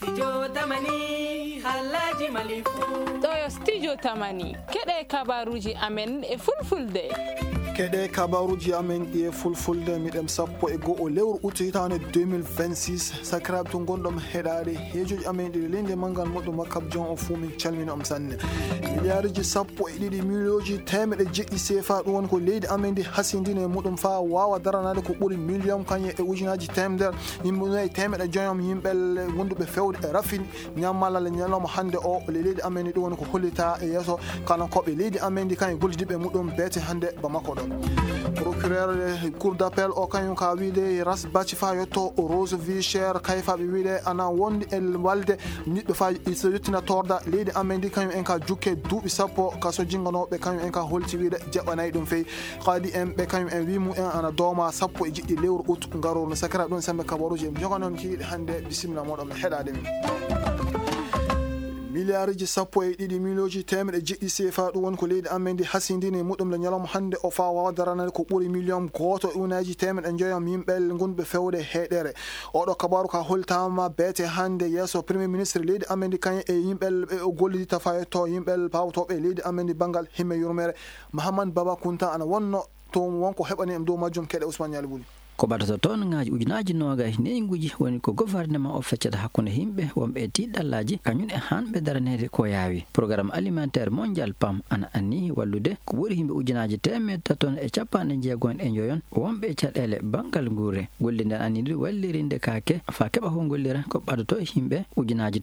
studio tamani halaji malifu ɗo studio tamani keɗe kabaruji amen e fulfulde keɗe kabaruji amen ɗi e fulfulde miɗem 1 lewru août hitande 2026 sakiraɓe to gonɗom heɗade heejoji amen ɗiɗi leydi mangal moɗɗum makkab jon o fuu min calmini om sanne milliarduji 12 millioji temeɗe jeɗɗi CFA ɗum woni ko leydi amen ndi hasindini e muɗum fa wawa daranade ko ɓuuri million kañe e ujunaji temedere yimɓe temeɗe joyom yimɓe wonduɓe fewde e rafini ñammallal ñalawma hande o leydi amen ndi ɗum woni ko hollita e yesso kala koɓe leydi amen ndi kañe gollidiɓe muɗum beete hande bamako ɗo procureur cour d'appel o kañum ka wiide ras bacci fa yetto Rose Vichère kayfaɓe wiide ana wondi e walde niɗɗo fa so yettina torda leydi amen ndi kañum en ka jukke duuɓi 10 kaso jinganoɓe kañum en ka holti wiide jaɓanayi ɗum feyi kaadi en ɓe kañum en wimu en ana dooma 10 lewru août ngaro no sakira ɗum sembe kabaruji en jogonon kiiɗe hande bisimilla moɗon mi heɗade min milliarduji 12 millioji temeɗe jeɗɗi CFA ɗum woni ko leydi amen ndi hasindini muɗum le ñalawma hande o fa wawa daranade ko ɓuuri million goto unaji temeɗe joyam yimɓe gonɓe fewde heeɗere oɗo kabaru ka holtama beete hande yesso premier ministre leydi amen ndi kañum e yimɓe gollidita fa yetto yimɓe pawtoɓe leydi amen ndi banggal himme yurmere Mahamane Baba Kounta ana wonno to wonko heɓani em dow majjum keɗe Ousmane Yali Buli ko ɓadata toon ngaji ujunaji nogas neyguji woni ko gouvernement o feccata hakkunde yimɓe wonɓe e tiɗɗallaji kañum e hanɓe daranede ko yaawi programme alimentaire mondial PAM ana anni wallude ko ɓuuri yimɓe ujunaji 160 e joyon wonɓe e caɗele bangal guure golli nden annidi wallirinde kake fa keɓa ho gollira ko ɓadato yimɓe ujunaji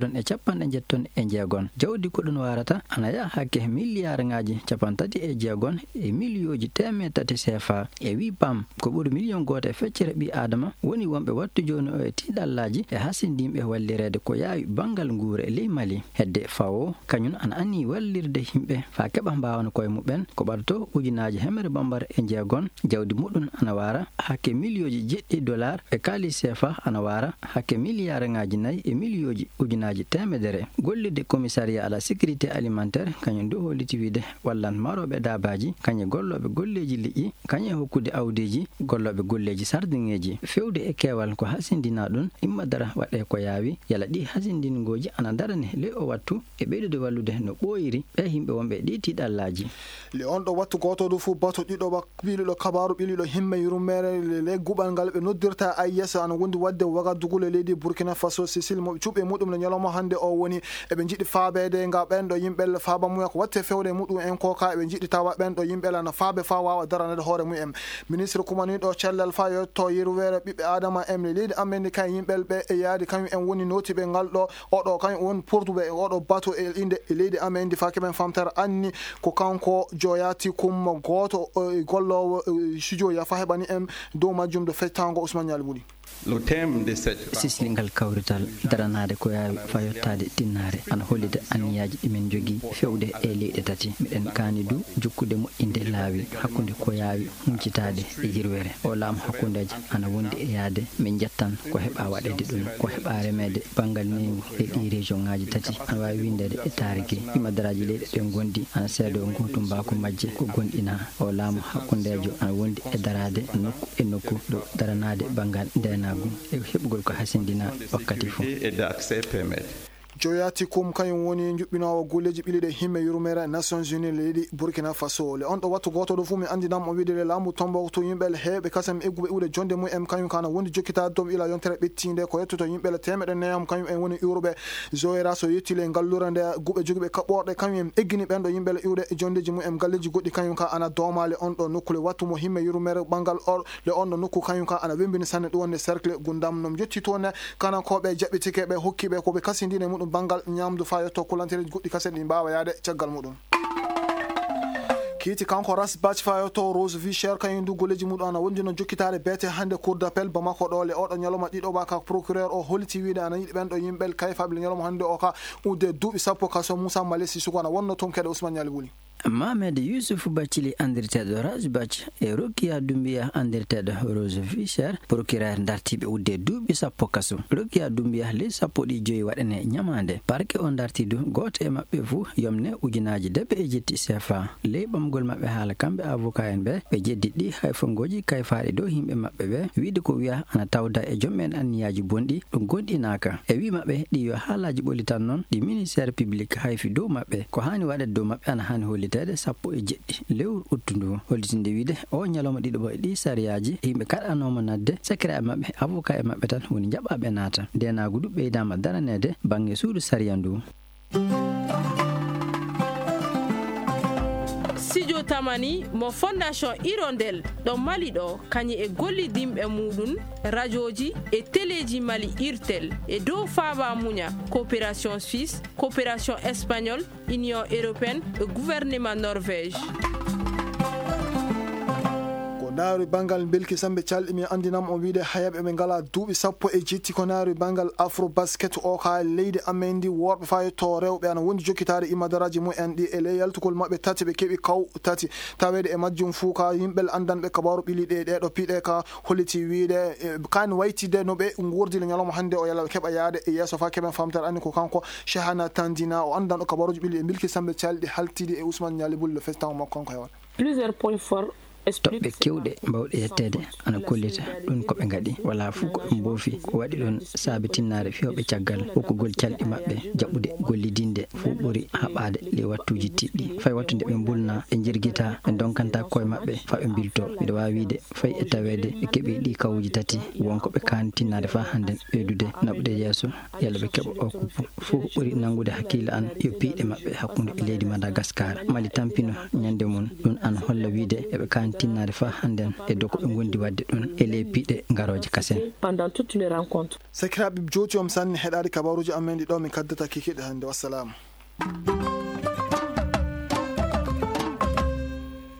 160 jawdi ko ɗum warata ana yaha hakke milliard ngaji 36 e millioji 300 CFA e wi PAM ko ɓuuri million goto e feccere ɓi adama woni wonɓe wattu joni o e tiɗallaji e hasindimɓe wallirede ko yaawi bangal nguure e ley Mali hedde fawo kañum ana anni wallirde yimɓe fa keɓa mbawana koye muɓen ko ɓadato ujunaji 160 jawdi muɗum ana wara hakke millioji $7 e kalis CFA ana wara hakke milliard ngaji 4 e millioji ujunaji 100 gollide commissariat à la sécurité alimentaire kañum du holliti wiide wallan maroɓe dabaji kañe golloɓe golleji liƴƴi kañe hokkude awdeji golloɓe golleji sardingeji fewde e kewal ko hasindina ɗum imma dara waɗe ko yaawi yala ɗi hasindingoji ana darane ley o wattu e ɓeydude wallude no ɓooyiri ɓe yimɓe wonɓe ɗi tiɗallaji le on ɗo wattu goto ɗo fuu bato ɗiɗo ɓiliɗo kabaru ɓiliɗo himme yurmere le guɓal ngal ɓe noddirta AIS ana wondi wadde Ouagadougou leydi Burkina Faso Sicile mo cuɓe muɗum le ñalawma hande o woni eɓe jiɗi faabede nga ɓenɗo yimɓe faaba mumen ko watte fewde muɗum en koka eɓe jiɗi tawa ɓenɗo yimɓe ana faabe fa wawa daranede hoore mumen ministre kumaniɗo cellal fa yetto yirwere ɓiɓɓe adama en leydi amen kay yimɓe ɓe e yaadi kañum en woni notiɓe ngal ɗo oɗo kañum woni portuɓe oɗo bato e inde leydi amen ndi fa keɓen famtere anni ko kanko joyati kum goto gollowo studio yafa heɓani en dow majjum do fettango Ousmane Yali Buli sislingal kawrital daranade ko yaawi fayottade tinnare ana hollida anniyaji ɗimin jogui fewde e leyɗe tati miɗen kaani du jukkude moƴƴinde laawi hakkude ko yaawi huncitade e yirwere o laamu hakkudeji ana wondi e yaade min jettan ko heɓa waɗede ɗum ko heɓa remede banggal neygu e ɗi région ngaji tati ana wawi windede e tarigui imadaraji leyɗe ɗen gondi ana seedo gotumbako majje ko gonɗina o laamu hakkudejo ana wondi e darade nokku e nokku ɗo daranade banggal ndenagu e heɓugol ko hasindina wakkati fu joyati kum kañum woni juɓɓinowo golleji ɓiliɗe himme yurmere Nations Unies leydi Burkina Faso le on ɗo wattu goto ɗo fuu mi andinam o wiide le laamu Tombouctou yimɓe heeɓe kasam egguɓe ɓuuɗe jonde mumen kañum kana wondi jokkitade dow ila yontere ɓettinde ko yettoto yimɓe 100 kañum en woni iwruɓe zoira so yetti le ngallure nde guɓe joguiɓe kaɓɓorɗe kañum en eggini ɓenɗo yimɓe iwde e jondeji mumen galleji goɗɗi kañum ka ana dooma le on ɗo nokku le wattu mo himme yurmere banggal le on ɗo nokku kañum ka ana wembini sanne ɗum wonde cercle gundam nom jetti toon kanankoɓe jaɓɓitikeɓe hokkiɓe koɓe kasindine muɗum bangal ñamdu fa yetto kulantereji goɗɗi kasen ɗi mbawa yaade caggal muɗum kiiti kanko ras bacci fa yetto Rose Vichère kañum du golleji muɗum ana wondi no jokkitade beete hande cour d'appel Bamako ɗo le oɗo ñalawma ɗiɗo ba ka procureur o holliti wiide ana yiɗi ɓenɗo yimɓe kayfaɓe le ñalawma hande o ka ude duuɓi 10 kaso Moussa Malé Sissoko ana wonno toon keɗe Ousmane Yali Buli Mohamed Yusuf Bacili andirteɗo Rajbach e Rokia Doumbia andirteɗo Rose Fischer procureur dartiɓe udde duuɓi 10 kaso. Rokia Doumbia le 15 waɗane ñamande parke on dartidu goto e mabɓe fu yomne ujinaji debbe e jetti CFA le ɓamgol mabɓe haala kamɓe avocat en ɓe jeddiɗi hay fongoji kayfaɗe dow himɓe mabɓe ɓe wiide ko wiya ana tawda e jommen anniyaji bonɗi ɗum gonɗinaka e wi mabɓe ɗi yo haalaji ɓoli tan noon ɗi ministére public hayfi dow mabɓe ko hani waɗede dow mabɓe ana hani hollitede 17 lewru uttundu hollitinde wiide o ñalawma ɗiɗo e ɗi sariyaji yimɓe kaɗanoma nadde secret e mabɓe avocat e mabɓe tan woni jaɓaɓe naata ndenagu du ɓeydama daranede bangge suudu sariya ndu. Studio Tamani mo Fondation Hirondelle ɗo Mali ɗo kañi e gollidimɓe muɗum radioji e téléji Mali Irtel e dow Faba Muña coopération suisse coopération espagnole union européenne e gouvernement norvège. naari bangal belki sambe calɗi mi andinam o wiide hayaɓe ɓe ngala duuɓi 17 ko naari bangal afro basket o ka leydi amendi worɓe fayi to rewɓe ana wondi jokkitaade imadaraji mumen ɗi e ley yaltugol maɓɓe tati ɓe keɓi kaw tati tawede e majjum fuu ka yimɓe andanɓe kabaru ɓili ɗeɗo piɗe ka holliti wiide kan waytide no ɓe gurdile ñalawma hannde o yalla keɓa yaade e yeeso fa keɓen famtare anni ko kanko Cheikhana Tandina o andanɗo kabaruji ɓili e bilki sambe calɗi haltidi e Ousmane Ñalibul le festan makko kanko hewan plusieurs points forts toɓɓe kewɗe mbawɗe yettede ana kollita ɗum koɓe gaɗi wala fuu koɓe mboofi waɗi ɗon saabitinnare fewɓe caggal hokkugol calɗi maɓɓe jaɓɓude gollidinde fuu ɓuri haɓade le wattuji tiɗɗi fay wattu nde ɓe mbulna ɓe jirguita ɓe donkanta koye maɓɓe fa ɓe mbilto mbiɗa wawi wiide fay e tawede ɓe keeɓi ɗi kawuji tati wonko ɓe kantinnade fa hande ɓeydude naɓude yeeso yalla ɓe keeɓa o kuppu fuu ko ɓuri nangude hakkille an yo piiɗe maɓɓe hakkude e leydi Madagascar Mali tampino ñande mum ɗum an holla wiide eɓe tinnade fa handen e dow ko ɓe gondi wadde ɗum e ley piiɗe garoje kasen pendant toute les rencontres sakiraɓe jooti om sanne heɗade kabaruji amen ɗi ɗo min kaddata kikiɗe hande wassalamu.